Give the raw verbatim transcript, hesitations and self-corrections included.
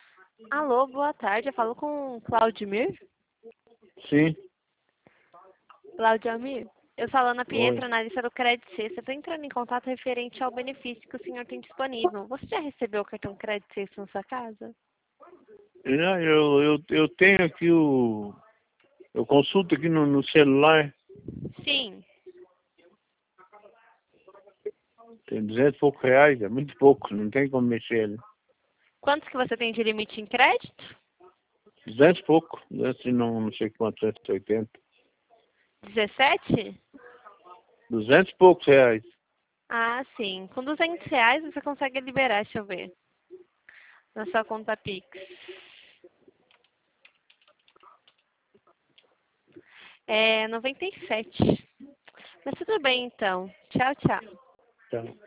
Alô, boa tarde. Eu falo com Claudimir. Sim. Claudimir, eu sou a Alana Oi. Pietra, analista do Credit Suisse. Eu estou entrando em contato referente ao benefício que o senhor tem disponível. Você já recebeu o cartão Credit Suisse na sua casa? Já, eu, eu, eu tenho aqui o... Eu consulto aqui no, no celular. Sim. Tem duzentos e poucos reais, é muito pouco, não tem como mexer, né? Quantos que você tem de limite em crédito? duzentos e pouco, duzentos e não, não sei quanto, duzentos e oitenta. dezessete? duzentos e poucos reais. Ah, sim. Com duzentos reais você consegue liberar, deixa eu ver, na sua conta Pix. É noventa e sete. Mas tudo bem, então. Tchau, tchau. Tá.